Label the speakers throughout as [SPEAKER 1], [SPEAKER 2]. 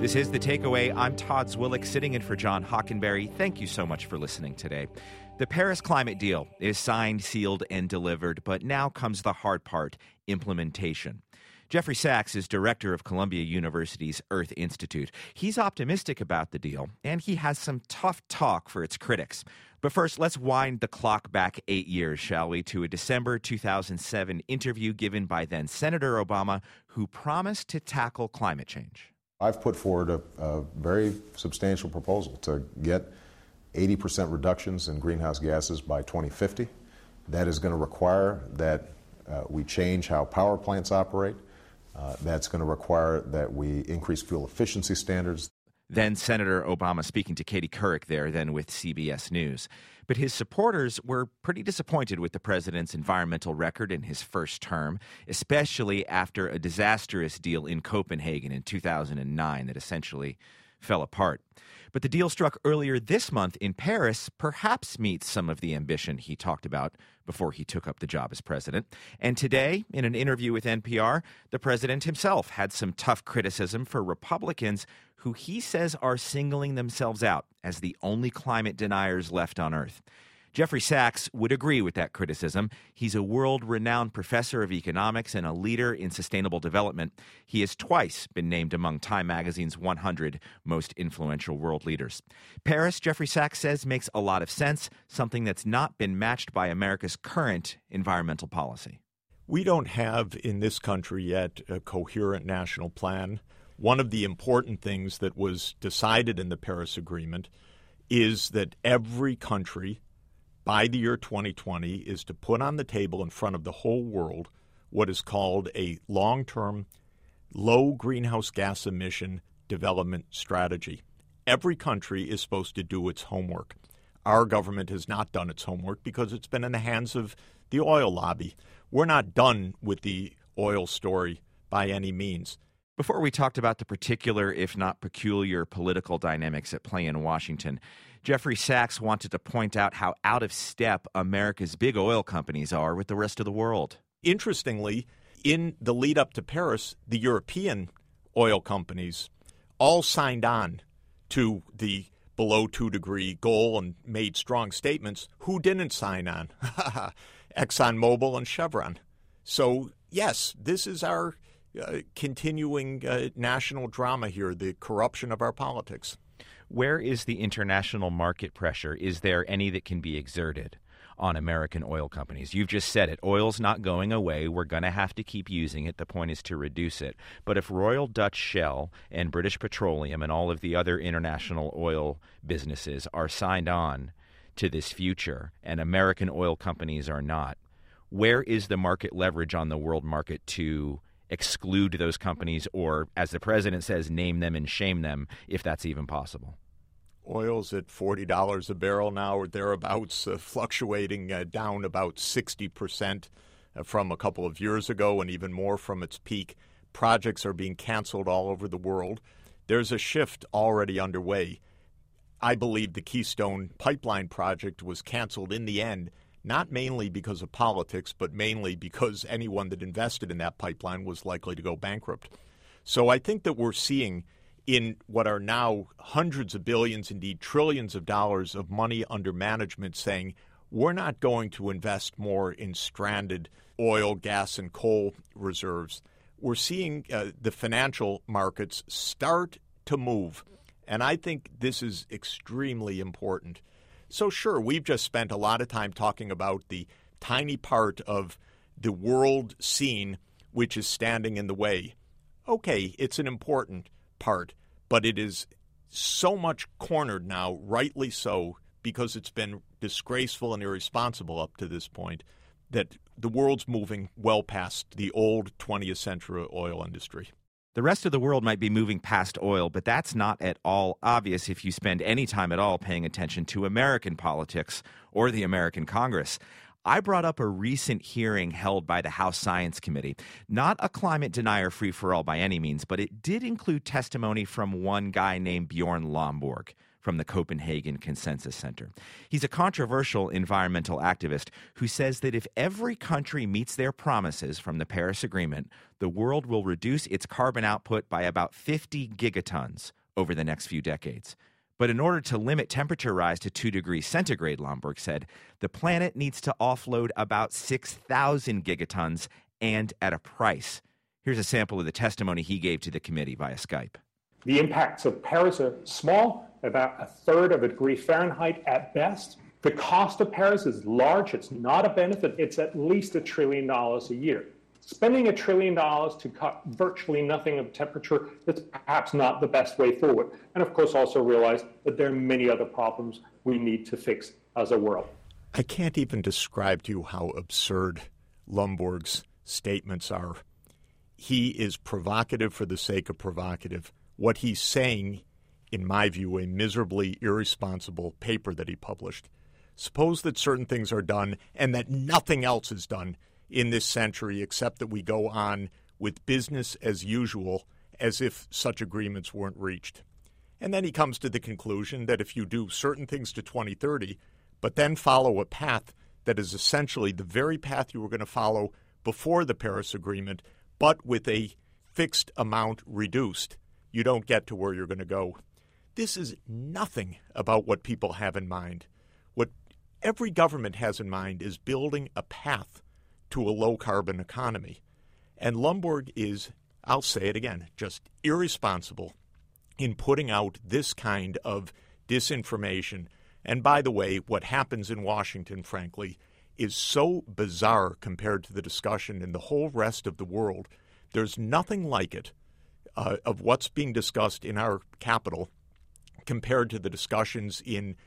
[SPEAKER 1] This is The Takeaway. I'm Todd Zwillich, sitting in for John Hockenberry. Thank you so much for listening today. The Paris climate deal is signed, sealed, and delivered, but now comes the hard part, implementation. Jeffrey Sachs is director of Columbia University's Earth Institute. He's optimistic about the deal, and he has some tough talk for its critics. But first, let's wind the clock back 8 years, shall we, to a December 2007 interview given by then Senator Obama, who promised to tackle climate change.
[SPEAKER 2] I've put forward a very substantial proposal to get 80% reductions in greenhouse gases by 2050. That is going to require that we change how power plants operate. That's going to require that we increase fuel efficiency standards.
[SPEAKER 1] Then Senator Obama speaking to Katie Couric there, then with CBS News. But his supporters were pretty disappointed with the president's environmental record in his first term, especially after a disastrous deal in Copenhagen in 2009 that essentially fell apart. But the deal struck earlier this month in Paris perhaps meets some of the ambition he talked about before he took up the job as president. And today, in an interview with NPR, the president himself had some tough criticism for Republicans who he says are singling themselves out as the only climate deniers left on Earth. Jeffrey Sachs would agree with that criticism. He's a world-renowned professor of economics and a leader in sustainable development. He has twice been named among Time magazine's 100 most influential world leaders. Paris, Jeffrey Sachs says, makes a lot of sense, something that's not been matched by America's current environmental policy.
[SPEAKER 3] We don't have in this country yet a coherent national plan. One of the important things that was decided in the Paris Agreement is that every country by the year 2020 is to put on the table in front of the whole world what is called a long-term, low greenhouse gas emission development strategy. Every country is supposed to do its homework. Our government has not done its homework because it's been in the hands of the oil lobby. We're not done with the oil story by any means.
[SPEAKER 1] Before we talked about the particular, if not peculiar, political dynamics at play in Washington, Jeffrey Sachs wanted to point out how out of step America's big oil companies are with the rest of the world.
[SPEAKER 3] Interestingly, in the lead up to Paris, the European oil companies all signed on to the below 2-degree goal and made strong statements. Who didn't sign on? ExxonMobil and Chevron. So, yes, this is our continuing national drama here, the corruption of our politics.
[SPEAKER 1] Where is the international market pressure? Is there any that can be exerted on American oil companies? You've just said it. Oil's not going away. We're going to have to keep using it. The point is to reduce it. But if Royal Dutch Shell and British Petroleum and all of the other international oil businesses are signed on to this future and American oil companies are not, where is the market leverage on the world market to exclude those companies or, as the president says, name them and shame them, if that's even possible?
[SPEAKER 3] Oil's at $40 a barrel now or thereabouts, fluctuating down about 60% from a couple of years ago and even more from its peak. Projects are being canceled all over the world. There's a shift already underway. I believe the Keystone Pipeline project was canceled in the end, not mainly because of politics, but mainly because anyone that invested in that pipeline was likely to go bankrupt. So I think that we're seeing in what are now hundreds of billions, indeed trillions of dollars of money under management saying, we're not going to invest more in stranded oil, gas, and coal reserves. We're seeing the financial markets start to move. And I think this is extremely important. So sure, we've just spent a lot of time talking about the tiny part of the world scene which is standing in the way. Okay, it's an important part, but it is so much cornered now, rightly so, because it's been disgraceful and irresponsible up to this point, that the world's moving well past the old 20th century oil industry.
[SPEAKER 1] The rest of the world might be moving past oil, but that's not at all obvious if you spend any time at all paying attention to American politics or the American Congress. I brought up a recent hearing held by the House Science Committee. Not a climate denier free-for-all by any means, but it did include testimony from one guy named Bjorn Lomborg from the Copenhagen Consensus Center. He's a controversial environmental activist who says that if every country meets their promises from the Paris Agreement, the world will reduce its carbon output by about 50 gigatons over the next few decades. But in order to limit temperature rise to 2 degrees centigrade, Lomborg said, the planet needs to offload about 6,000 gigatons and at a price. Here's a sample of the testimony he gave to the committee via Skype.
[SPEAKER 4] The impacts of Paris are small, about a third of a degree Fahrenheit at best. The cost of Paris is large. It's not a benefit. It's at least $1 trillion a year. Spending $1 trillion to cut virtually nothing of temperature is perhaps not the best way forward. And of course, also realize that there are many other problems we need to fix as a world.
[SPEAKER 3] I can't even describe to you how absurd Lomborg's statements are. He is provocative for the sake of provocative. What he's saying, in my view, a miserably irresponsible paper that he published. Suppose that certain things are done and that nothing else is done in this century except that we go on with business as usual as if such agreements weren't reached. And then he comes to the conclusion that if you do certain things to 2030, but then follow a path that is essentially the very path you were going to follow before the Paris Agreement, but with a fixed amount reduced, you don't get to where you're going to go. This is nothing about what people have in mind. What every government has in mind is building a path to a low-carbon economy. And Lomborg is, I'll say it again, just irresponsible in putting out this kind of disinformation. And by the way, what happens in Washington, frankly, is so bizarre compared to the discussion in the whole rest of the world. There's nothing like it of what's being discussed in our capital compared to the discussions in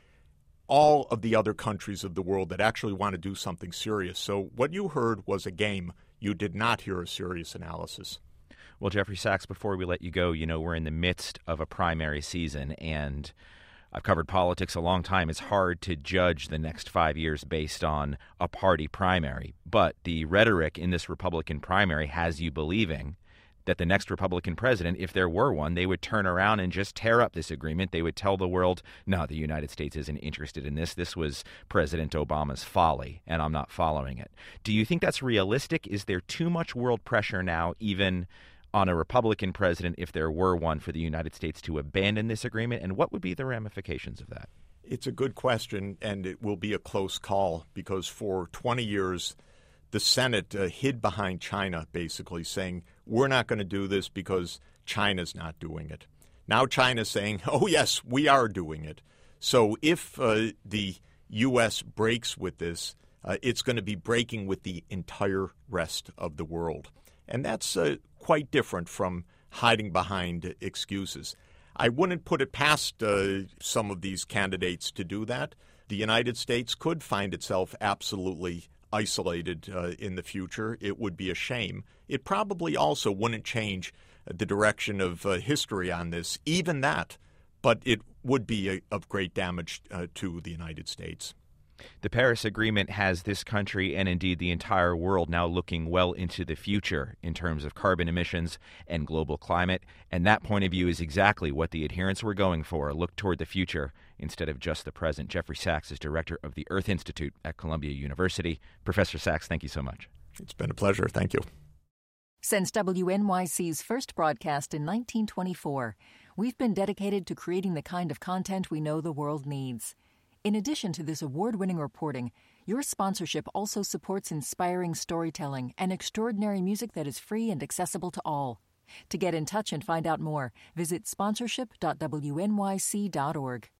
[SPEAKER 3] all of the other countries of the world that actually want to do something serious. So what you heard was a game. You did not hear a serious analysis.
[SPEAKER 1] Well, Jeffrey Sachs, before we let you go, we're in the midst of a primary season, and I've covered politics a long time. It's hard to judge the next 5 years based on a party primary. But the rhetoric in this Republican primary has you believing that the next Republican president, if there were one, they would turn around and just tear up this agreement. They would tell the world, no, the United States isn't interested in this. This was President Obama's folly, and I'm not following it. Do you think that's realistic? Is there too much world pressure now, even on a Republican president, if there were one, for the United States to abandon this agreement? And what would be the ramifications of that?
[SPEAKER 3] It's a good question, and it will be a close call because for 20 years, the Senate hid behind China, basically saying, we're not going to do this because China's not doing it. Now China's saying, oh, yes, we are doing it. So if the U.S. breaks with this, it's going to be breaking with the entire rest of the world. And that's quite different from hiding behind excuses. I wouldn't put it past some of these candidates to do that. The United States could find itself absolutely isolated in the future. It would be a shame. It probably also wouldn't change the direction of history on this, even that, but it would be of great damage to the United States.
[SPEAKER 1] The Paris Agreement has this country and indeed the entire world now looking well into the future in terms of carbon emissions and global climate. And that point of view is exactly what the adherents were going for, look toward the future instead of just the present. Jeffrey Sachs is director of the Earth Institute at Columbia University. Professor Sachs, thank you so much.
[SPEAKER 3] It's been a pleasure. Thank you.
[SPEAKER 5] Since WNYC's first broadcast in 1924, we've been dedicated to creating the kind of content we know the world needs. In addition to this award-winning reporting, your sponsorship also supports inspiring storytelling and extraordinary music that is free and accessible to all. To get in touch and find out more, visit sponsorship.wnyc.org.